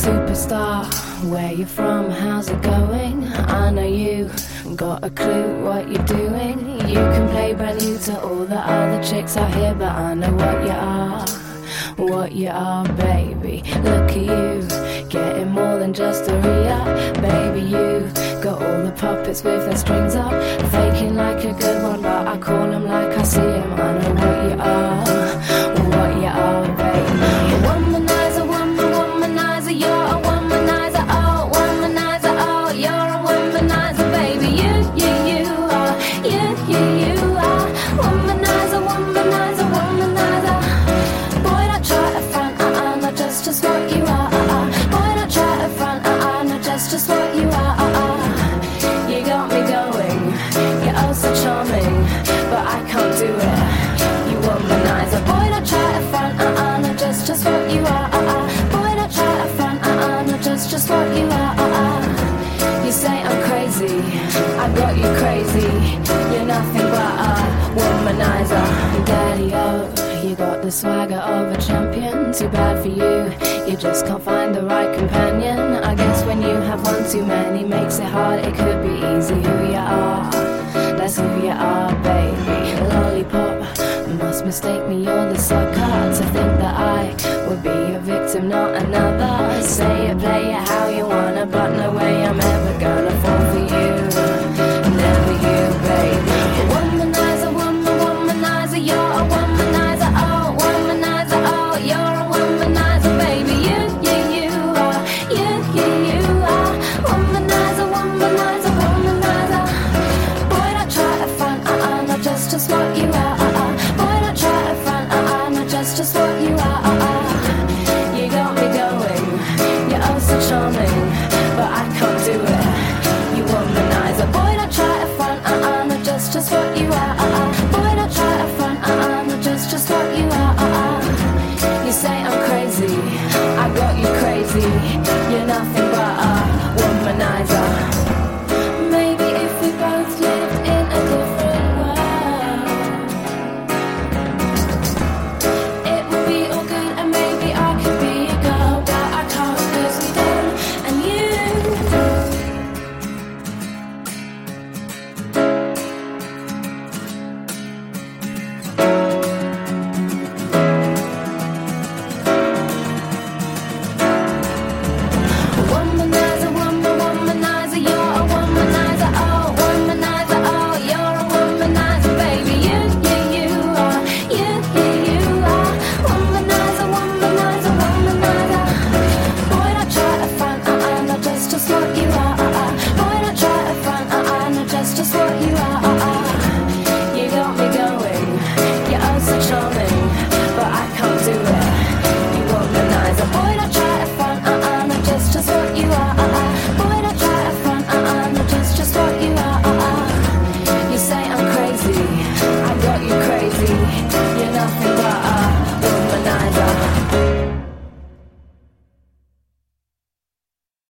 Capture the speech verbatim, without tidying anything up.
superstar. Where you from, how's it going? I know you got a clue what you're doing. You can play brand new to all the other chicks out here, but I know what you are, what you are, baby. Look at you, getting more than just a re-up. Baby, you got all the puppets with their strings up, faking like a good one, but I call them like I see them. I know what you are, what you are, baby. Womanizer, woman, womanizer, you're a womanizer, oh, womanizer, oh, you're a womanizer, baby. You, you, you are, you, you, you are, womanizer, womanizer, womanizer. Boy, don't try to front, uh-uh, not just, just what you are, uh-uh. Boy, don't try to front, uh-uh, not just, just what you are, uh-uh. You got me going, you're oh so charming, but I can't do it, you womanizer. Boy, don't try to front, uh-uh, not just, just what you are, uh-uh. Boy, don't try to front, uh-uh, not just, just what you are, uh-uh. You say I'm crazy, I got you crazy, you're nothing but a womanizer. Daddy-o, you got the swagger of a champion. Too bad for you, you just can't find the right companion. I guess when you have one too many makes it hard. It could be easy who you are, that's who you are, baby. Lollipop, must mistake me, you're the sucker. To think that I would be a victim, not another. Say it, play it how